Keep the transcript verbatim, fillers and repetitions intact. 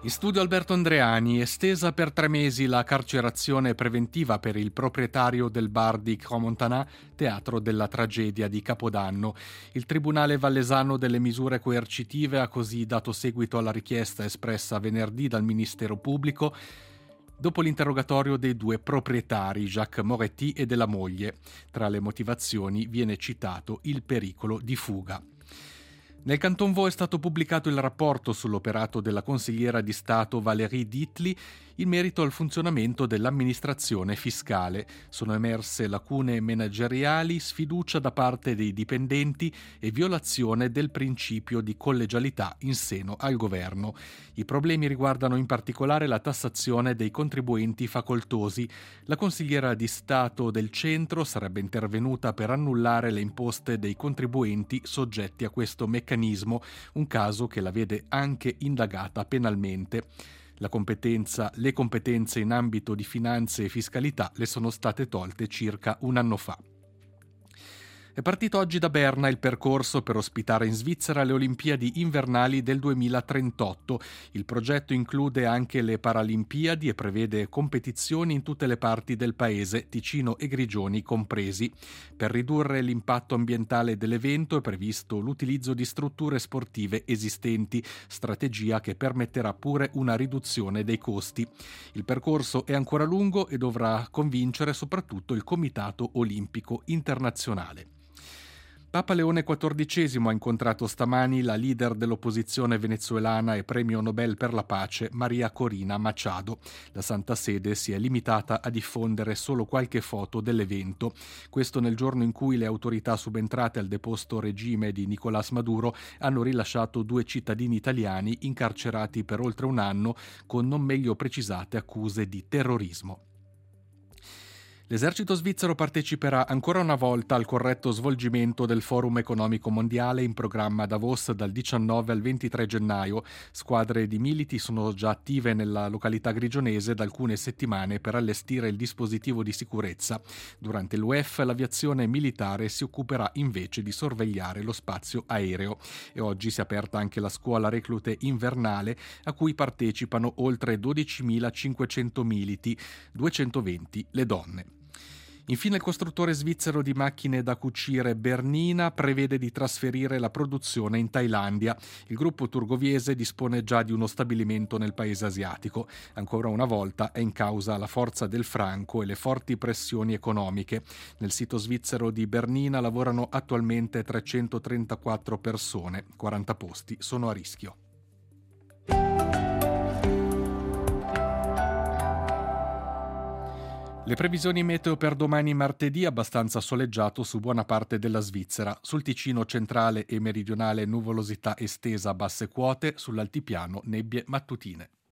In studio Alberto Andreani, estesa per tre mesi la carcerazione preventiva per il proprietario del bar di Crans-Montana, teatro della tragedia di Capodanno. Il Tribunale Vallesano delle misure coercitive ha così dato seguito alla richiesta espressa venerdì dal Ministero Pubblico dopo l'interrogatorio dei due proprietari, Jacques Moretti e della moglie. Tra le motivazioni viene citato il pericolo di fuga. Nel Canton Vaud è stato pubblicato il rapporto sull'operato della consigliera di Stato Valérie Dietly in merito al funzionamento dell'amministrazione fiscale. Sono emerse lacune manageriali, sfiducia da parte dei dipendenti e violazione del principio di collegialità in seno al governo. I problemi riguardano in particolare la tassazione dei contribuenti facoltosi. La consigliera di Stato del centro sarebbe intervenuta per annullare le imposte dei contribuenti soggetti a questo meccanismo, un caso che la vede anche indagata penalmente. La competenza, le competenze in ambito di finanze e fiscalità le sono state tolte circa un anno fa. È partito oggi da Berna il percorso per ospitare in Svizzera le Olimpiadi invernali del duemilatrentotto. Il progetto include anche le Paralimpiadi e prevede competizioni in tutte le parti del paese, Ticino e Grigioni compresi. Per ridurre l'impatto ambientale dell'evento è previsto l'utilizzo di strutture sportive esistenti, strategia che permetterà pure una riduzione dei costi. Il percorso è ancora lungo e dovrà convincere soprattutto il Comitato Olimpico Internazionale. Papa Leone quattordicesimo ha incontrato stamani la leader dell'opposizione venezuelana e premio Nobel per la pace Maria Corina Machado. La Santa Sede si è limitata a diffondere solo qualche foto dell'evento. Questo nel giorno in cui le autorità subentrate al deposto regime di Nicolás Maduro hanno rilasciato due cittadini italiani incarcerati per oltre un anno con non meglio precisate accuse di terrorismo. L'esercito svizzero parteciperà ancora una volta al corretto svolgimento del Forum economico mondiale in programma a Davos dal diciannove al ventitré gennaio. Squadre di militi sono già attive nella località grigionese da alcune settimane per allestire il dispositivo di sicurezza. Durante l'U E F l'aviazione militare si occuperà invece di sorvegliare lo spazio aereo. E oggi si è aperta anche la scuola reclute invernale a cui partecipano oltre dodicimilacinquecento militi, duecentoventi le donne. Infine il costruttore svizzero di macchine da cucire Bernina prevede di trasferire la produzione in Thailandia. Il gruppo turgoviese dispone già di uno stabilimento nel paese asiatico. Ancora una volta è in causa la forza del franco e le forti pressioni economiche. Nel sito svizzero di Bernina lavorano attualmente trecentotrentaquattro persone, quaranta posti sono a rischio. Le previsioni meteo per domani martedì: abbastanza soleggiato su buona parte della Svizzera. Sul Ticino centrale e meridionale nuvolosità estesa a basse quote, sull'altipiano nebbie mattutine.